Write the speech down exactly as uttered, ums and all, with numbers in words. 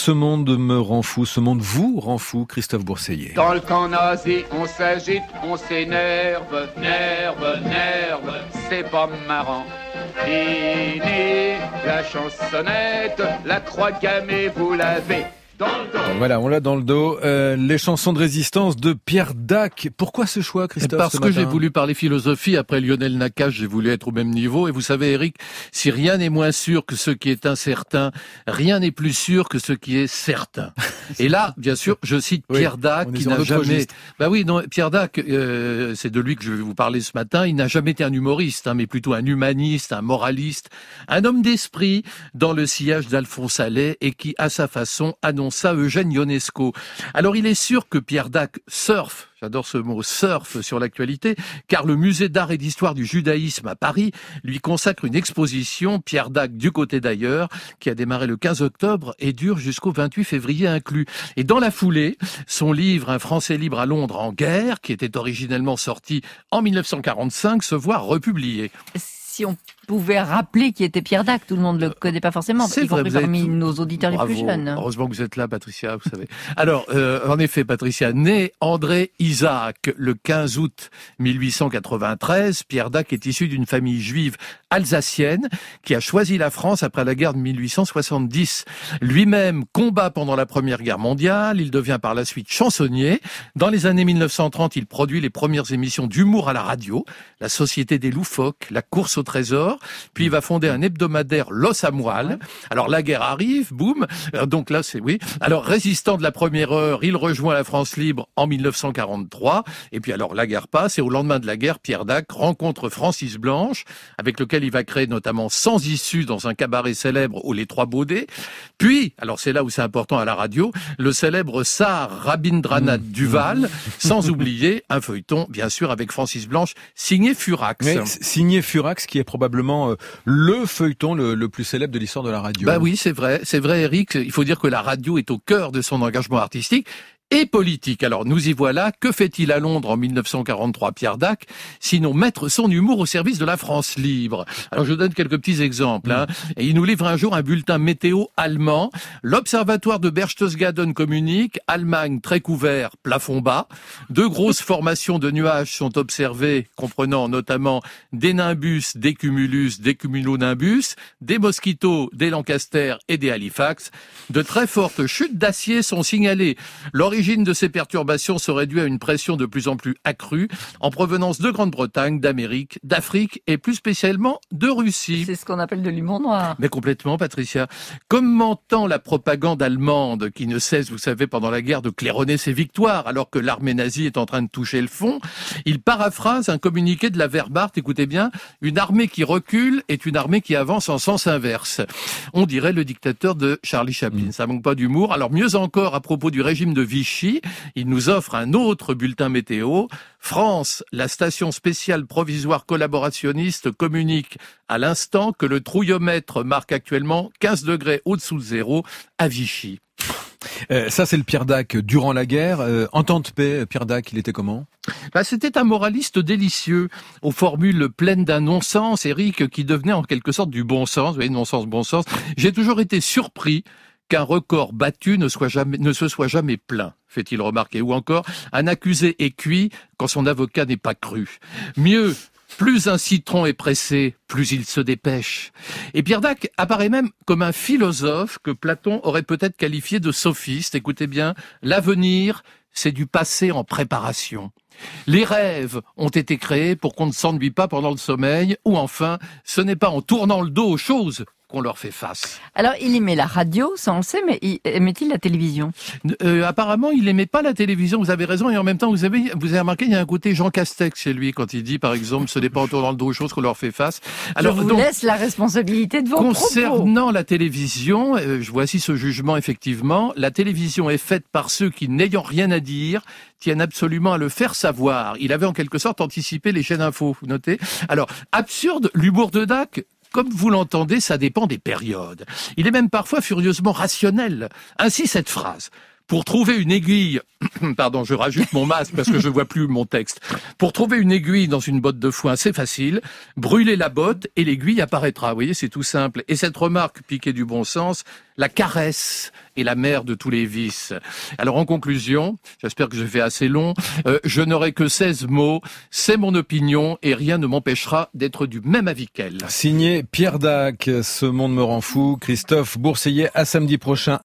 Ce monde me rend fou, ce monde vous rend fou, Christophe Bourseiller. Dans le camp nazi, on s'agite, on s'énerve, nerve, nerve, c'est pas marrant. Fini la chansonnette, la croix gammée, vous l'avez dans le dos. Voilà, on l'a dans le dos. Euh, les chansons de résistance de Pierre Dac. Pourquoi ce choix, Christophe? Parce que j'ai voulu parler philosophie. Après Lionel Nakache, j'ai voulu être au même niveau. Et vous savez, Eric, si rien n'est moins sûr que ce qui est incertain, rien n'est plus sûr que ce qui est certain. Et là, bien sûr, je cite oui, Pierre Dac, qui n'a jamais... Registre. Bah oui, non, Pierre Dac, euh, c'est de lui que je vais vous parler ce matin. Il n'a jamais été un humoriste, hein, mais plutôt un humaniste, un moraliste, un homme d'esprit dans le sillage d'Alphonse Allais et qui, à sa façon, annonça Eugène Ionesco. Alors, il est sûr que Pierre Dac surfe, j'adore ce mot, surfe sur l'actualité, car le musée d'art et d'histoire du judaïsme à Paris lui consacre une exposition, Pierre Dac du côté d'ailleurs, qui a démarré le quinze octobre et dure jusqu'au vingt-huit février inclus. Et dans la foulée, son livre Un Français libre à Londres en guerre, qui était originellement sorti en mille neuf cent quarante-cinq, se voit republié. Si on pouvait rappeler qui était Pierre Dac, tout le monde ne le connaît pas forcément, c'est y compris vrai, parmi êtes... nos auditeurs Bravo. Les plus jeunes. Heureusement que vous êtes là, Patricia, vous savez. Alors, euh, en effet, Patricia, né André Isaac le quinze août mille huit cent quatre-vingt-treize, Pierre Dac est issu d'une famille juive alsacienne qui a choisi la France après la guerre de mille huit cent soixante-dix. Lui-même combat pendant la Première Guerre mondiale, il devient par la suite chansonnier. Dans les années mille neuf cent trente, il produit les premières émissions d'humour à la radio, la Société des Loufoques, la Course au Trésor, puis il va fonder un hebdomadaire L'Os à Moelle. Alors la guerre arrive, boum, donc là c'est oui. Alors résistant de la première heure, il rejoint la France libre en mille neuf cent quarante-trois, et puis alors la guerre passe, et au lendemain de la guerre, Pierre Dac rencontre Francis Blanche, avec lequel il va créer notamment Sans Issue dans un cabaret célèbre aux Les Trois Baudets, puis, alors c'est là où c'est important à la radio, le célèbre Sar Rabindranath mmh. Duval, sans oublier un feuilleton, bien sûr, avec Francis Blanche, signé Furax. Mais, signé Furax, qui est probablement euh, le feuilleton le, le plus célèbre de l'histoire de la radio. Bah oui, c'est vrai, c'est vrai, Eric. Il faut dire que la radio est au cœur de son engagement artistique et politique. Alors nous y voilà. Que fait-il à Londres en mille neuf cent quarante-trois, Pierre Dac, sinon mettre son humour au service de la France libre? Alors je vous donne quelques petits exemples. Hein. Et il nous livre un jour un bulletin météo allemand. L'observatoire de Berchtesgaden communique: Allemagne très couvert, plafond bas. Deux grosses formations de nuages sont observées, comprenant notamment des nimbus, des cumulus, des cumulonimbus, des mosquitos, des Lancaster et des Halifax. De très fortes chutes d'acier sont signalées. L'origine de ces perturbations serait due à une pression de plus en plus accrue en provenance de Grande-Bretagne, d'Amérique, d'Afrique et plus spécialement de Russie. C'est ce qu'on appelle de l'humour noir. Mais complètement, Patricia. Commentant la propagande allemande qui ne cesse, vous savez, pendant la guerre de claironner ses victoires alors que l'armée nazie est en train de toucher le fond, il paraphrase un communiqué de la Wehrmacht, écoutez bien, une armée qui recule est une armée qui avance en sens inverse. On dirait le dictateur de Charlie Chaplin. Mmh. Ça manque pas d'humour. Alors mieux encore, à propos du régime de Vichy, il nous offre un autre bulletin météo. France, la station spéciale provisoire collaborationniste communique à l'instant que le trouillomètre marque actuellement quinze degrés au-dessous de zéro à Vichy. Euh, ça, c'est le Pierre Dac durant la guerre. Euh, en temps de paix, Pierre Dac, il était comment ? Bah, c'était un moraliste délicieux, aux formules pleines d'un non-sens, Eric, qui devenait en quelque sorte du bon sens. Vous voyez, non-sens, bon sens. J'ai toujours été surpris qu'un record battu ne soit jamais, ne se soit jamais plaint, fait-il remarquer. Ou encore, un accusé est cuit quand son avocat n'est pas cru. Mieux, plus un citron est pressé, plus il se dépêche. Et Pierre Dac apparaît même comme un philosophe que Platon aurait peut-être qualifié de sophiste. Écoutez bien, l'avenir, c'est du passé en préparation. Les rêves ont été créés pour qu'on ne s'ennuie pas pendant le sommeil, ou enfin, ce n'est pas en tournant le dos aux choses qu'on leur fait face. Alors, il aimait la radio, ça on le sait, mais aimait-il la télévision ? euh, Apparemment, il n'aimait pas la télévision, vous avez raison, et en même temps, vous avez, vous avez remarqué, il y a un côté Jean Castex chez lui, quand il dit, par exemple, ce n'est pas en tournant le dos aux choses qu'on leur fait face. Alors, je vous donc, laisse la responsabilité de vos concernant propos. La télévision, euh, voici ce jugement, effectivement, la télévision est faite par ceux qui, n'ayant rien à dire, tiennent absolument à le faire savoir. Il avait en quelque sorte anticipé les chaînes info, vous notez ? Alors, absurde, l'humour de Dac, comme vous l'entendez, ça dépend des périodes. Il est même parfois furieusement rationnel. Ainsi cette phrase. Pour trouver une aiguille, pardon, je rajoute mon masque parce que je vois plus mon texte. Pour trouver une aiguille dans une botte de foin, c'est facile. Brûlez la botte et l'aiguille apparaîtra. Vous voyez, c'est tout simple. Et cette remarque piquée du bon sens, la caresse est la mère de tous les vices. Alors en conclusion, j'espère que je fais assez long, euh, je n'aurai que seize mots, c'est mon opinion et rien ne m'empêchera d'être du même avis qu'elle. Signé Pierre Dac, Ce monde me rend fou. Christophe Bourseillet, à samedi prochain.